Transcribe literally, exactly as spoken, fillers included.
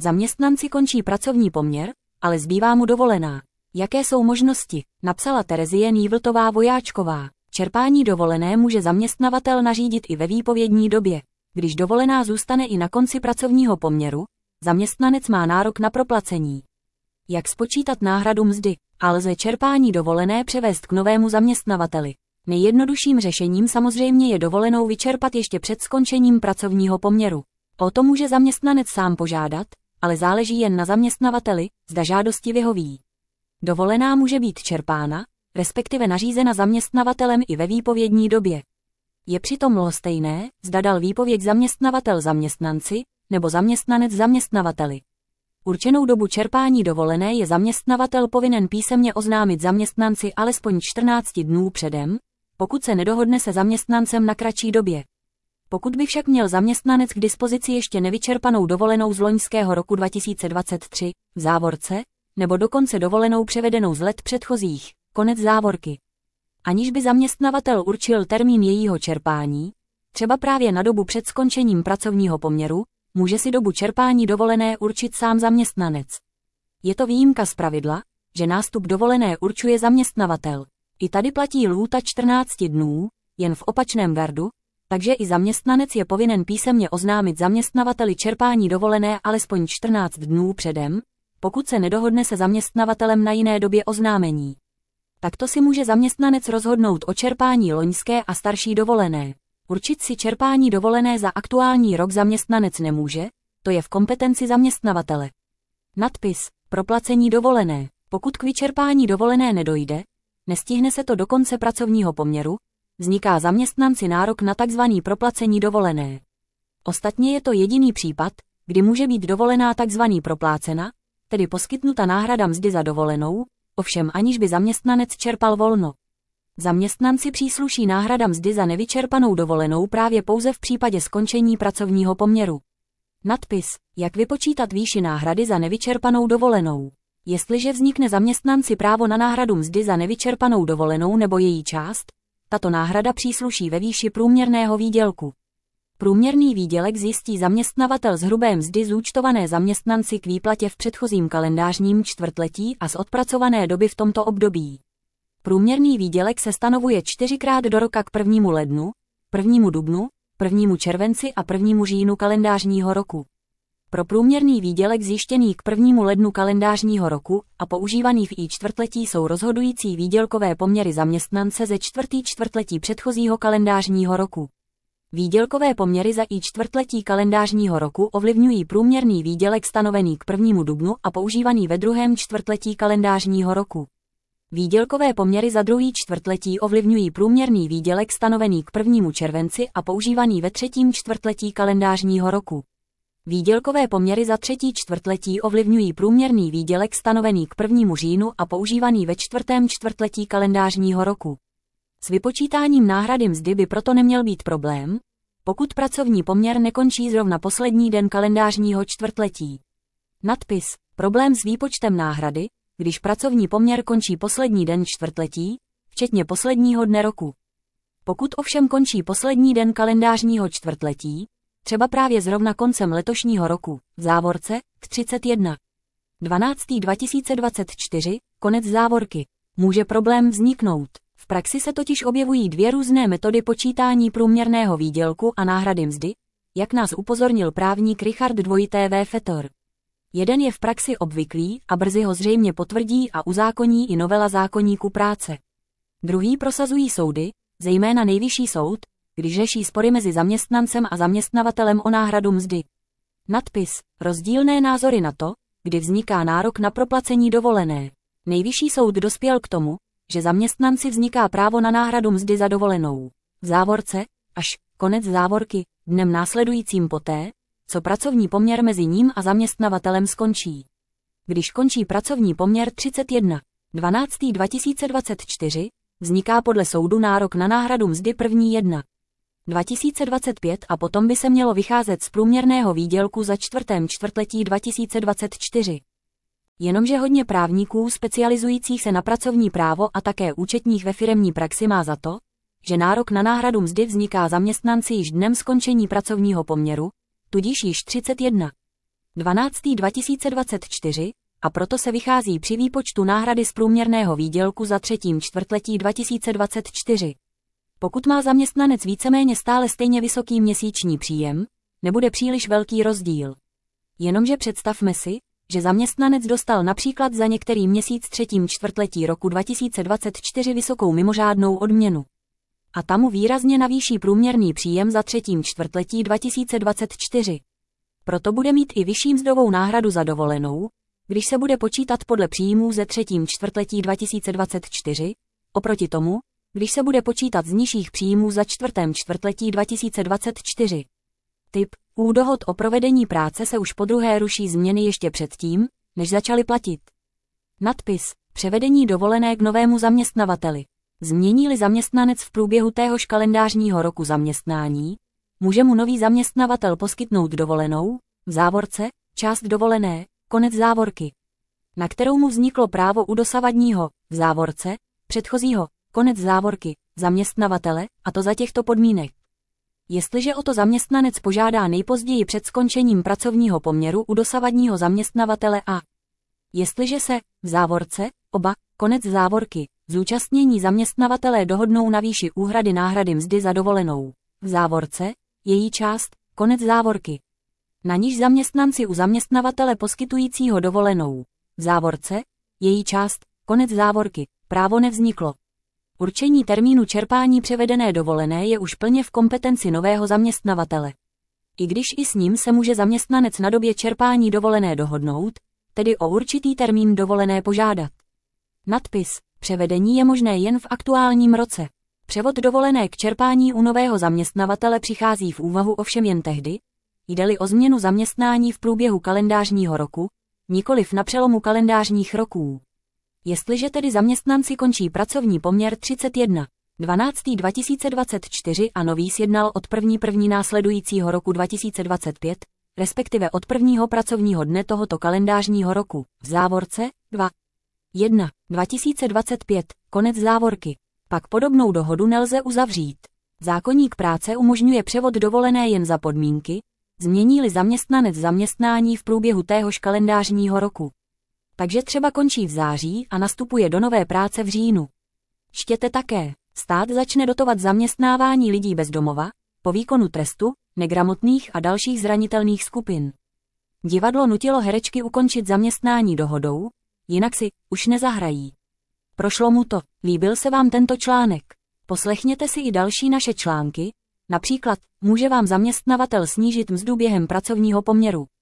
Zaměstnanci končí pracovní poměr, ale zbývá mu dovolená. Jaké jsou možnosti? Napsala Terezie Nývltová Vojáčková. Čerpání dovolené může zaměstnavatel nařídit i ve výpovědní době. Když dovolená zůstane i na konci pracovního poměru, zaměstnanec má nárok na proplacení. Jak spočítat náhradu mzdy? A lze čerpání dovolené převést k novému zaměstnavateli. Nejjednodušším řešením samozřejmě je dovolenou vyčerpat ještě před skončením pracovního poměru. O to může zaměstnanec sám požádat, ale záleží jen na zaměstnavateli, zda žádosti vyhoví. Dovolená může být čerpána, respektive nařízena zaměstnavatelem i ve výpovědní době. Je přitom lhostejné, zda dal výpověď zaměstnavatel zaměstnanci, nebo zaměstnanec zaměstnavateli. Určenou dobu čerpání dovolené je zaměstnavatel povinen písemně oznámit zaměstnanci alespoň čtrnáct dnů předem, pokud se nedohodne se zaměstnancem na kratší době. Pokud by však měl zaměstnanec k dispozici ještě nevyčerpanou dovolenou z loňského roku dva tisíce dvacet tři, v závorce, nebo dokonce dovolenou převedenou z let předchozích, konec závorky. Aniž by zaměstnavatel určil termín jejího čerpání, třeba právě na dobu před skončením pracovního poměru, může si dobu čerpání dovolené určit sám zaměstnanec. Je to výjimka z pravidla, že nástup dovolené určuje zaměstnavatel. I tady platí lhůta čtrnáct dnů, jen v opačném gardu, takže i zaměstnanec je povinen písemně oznámit zaměstnavateli čerpání dovolené alespoň čtrnáct dnů předem, pokud se nedohodne se zaměstnavatelem na jiné době oznámení. Takto si může zaměstnanec rozhodnout o čerpání loňské a starší dovolené. Určit si čerpání dovolené za aktuální rok zaměstnanec nemůže, to je v kompetenci zaměstnavatele. Nadpis: proplacení dovolené. Pokud k vyčerpání dovolené nedojde, nestihne se to do konce pracovního poměru, vzniká zaměstnanci nárok na takzvané proplacení dovolené. Ostatně je to jediný případ, kdy může být dovolená takzvaný proplácena, tedy poskytnuta náhrada mzdy za dovolenou, ovšem aniž by zaměstnanec čerpal volno. Zaměstnanci přísluší náhrada mzdy za nevyčerpanou dovolenou právě pouze v případě skončení pracovního poměru. Nadpis: jak vypočítat výši náhrady za nevyčerpanou dovolenou. Jestliže vznikne zaměstnanci právo na náhradu mzdy za nevyčerpanou dovolenou nebo její část, tato náhrada přísluší ve výši průměrného výdělku. Průměrný výdělek zjistí zaměstnavatel z hrubé mzdy zúčtované zaměstnanci k výplatě v předchozím kalendářním čtvrtletí a z odpracované doby v tomto období. Průměrný výdělek se stanovuje čtyřikrát do roka k prvnímu lednu, prvnímu dubnu, prvnímu červenci a prvnímu říjnu kalendářního roku. Pro průměrný výdělek zjištěný k prvnímu lednu kalendářního roku a používaný v i čtvrtletí jsou rozhodující výdělkové poměry zaměstnance ze čtvrtý čtvrtletí předchozího kalendářního roku. Výdělkové poměry za i čtvrtletí kalendářního roku ovlivňují průměrný výdělek stanovený k prvnímu dubnu a používaný ve druhém čtvrtletí kalendářního roku. Výdělkové poměry za druhý čtvrtletí ovlivňují průměrný výdělek stanovený k prvnímu červenci a používaný ve třetím čtvrtletí kalendářního roku. Výdělkové poměry za třetí čtvrtletí ovlivňují průměrný výdělek stanovený k prvnímu říjnu a používaný ve čtvrtém čtvrtletí kalendářního roku. S vypočítáním náhrady mzdy by proto neměl být problém, pokud pracovní poměr nekončí zrovna poslední den kalendářního čtvrtletí. Nadpis: problém s výpočtem náhrady, když pracovní poměr končí poslední den čtvrtletí, včetně posledního dne roku. Pokud ovšem končí poslední den kalendářního čtvrtletí, třeba právě zrovna koncem letošního roku, v závorce, k třicátého prvního decembra dva tisíce dvacet čtyři, konec závorky, může problém vzniknout. V praxi se totiž objevují dvě různé metody počítání průměrného výdělku a náhrady mzdy, jak nás upozornil právník Richard W. Fetor. Jeden je v praxi obvyklý a brzy ho zřejmě potvrdí a uzákoní i novela zákoníku práce. Druhý prosazují soudy, zejména Nejvyšší soud, když řeší spory mezi zaměstnancem a zaměstnavatelem o náhradu mzdy. Nadpis: rozdílné názory na to, kdy vzniká nárok na proplacení dovolené. Nejvyšší soud dospěl k tomu, že zaměstnanci vzniká právo na náhradu mzdy za dovolenou. V závorce, až, konec závorky, dnem následujícím poté, co pracovní poměr mezi ním a zaměstnavatelem skončí. Když končí pracovní poměr třicátého prvního decembra dva tisíce dvacet čtyři, vzniká podle soudu nárok na náhradu mzdy první ledna dva tisíce dvacet pět a potom by se mělo vycházet z průměrného výdělku za čtvrtém čtvrtletí dva tisíce dvacet čtyři. Jenomže hodně právníků specializujících se na pracovní právo a také účetních ve firemní praxi má za to, že nárok na náhradu mzdy vzniká zaměstnanci již dnem skončení pracovního poměru, tudíž již třicátého prvního dvanáctého dva tisíce dvacet čtyři a proto se vychází při výpočtu náhrady z průměrného výdělku za třetím čtvrtletí dva tisíce dvacet čtyři. Pokud má zaměstnanec víceméně stále stejně vysoký měsíční příjem, nebude příliš velký rozdíl. Jenomže představme si, že zaměstnanec dostal například za některý měsíc třetím čtvrtletí roku dva tisíce dvacet čtyři vysokou mimořádnou odměnu. A ta mu výrazně navýší průměrný příjem za třetím čtvrtletí dva tisíce dvacet čtyři. Proto bude mít i vyšší mzdovou náhradu za dovolenou, když se bude počítat podle příjmů ze třetím čtvrtletí dva tisíce dvacet čtyři, oproti tomu, když se bude počítat z nižších příjmů za čtvrtém čtvrtletí dva tisíce dvacet čtyři. Tip: u dohod o provedení práce se už podruhé ruší změny ještě předtím, než začaly platit. Nadpis: převedení dovolené k novému zaměstnavateli. Změní-li zaměstnanec v průběhu téhož kalendářního roku zaměstnání, může mu nový zaměstnavatel poskytnout dovolenou, v závorce, část dovolené, konec závorky, na kterou mu vzniklo právo u dosavadního, v závorce, předchozího, konec závorky, zaměstnavatele, a to za těchto podmínek. Jestliže o to zaměstnanec požádá nejpozději před skončením pracovního poměru u dosavadního zaměstnavatele a jestliže se, v závorce, oba, konec závorky, zúčastnění zaměstnavatelé dohodnou na výši úhrady náhrady mzdy za dovolenou, v závorce, její část, konec závorky, na níž zaměstnanci u zaměstnavatele poskytujícího dovolenou, v závorce, její část, konec závorky, právo nevzniklo. Určení termínu čerpání převedené dovolené je už plně v kompetenci nového zaměstnavatele. I když i s ním se může zaměstnanec na době čerpání dovolené dohodnout, tedy o určitý termín dovolené požádat. Nadpis: převedení je možné jen v aktuálním roce. Převod dovolené k čerpání u nového zaměstnavatele přichází v úvahu ovšem jen tehdy, jde-li o změnu zaměstnání v průběhu kalendářního roku, nikoliv na přelomu kalendářních roků. Jestliže tedy zaměstnanci končí pracovní poměr třicet jedna dvanáctého dva tisíce dvacet čtyři a nový sjednal od prvního prvního následujícího roku dva tisíce dvacet pět, respektive od prvního pracovního dne tohoto kalendářního roku, v závorce, dva jedna dva tisíce dvacet pět, konec závorky, pak podobnou dohodu nelze uzavřít. Zákoník práce umožňuje převod dovolené jen za podmínky, změní-li zaměstnanec zaměstnání v průběhu téhož kalendářního roku. Takže třeba končí v září a nastupuje do nové práce v říjnu. Čtěte také: stát začne dotovat zaměstnávání lidí bez domova, po výkonu trestu, negramotných a dalších zranitelných skupin. Divadlo nutilo herečky ukončit zaměstnání dohodou, jinak si už nezahrají. Prošlo mu to, líbil se vám tento článek? Poslechněte si i další naše články, například: může vám zaměstnavatel snížit mzdu během pracovního poměru.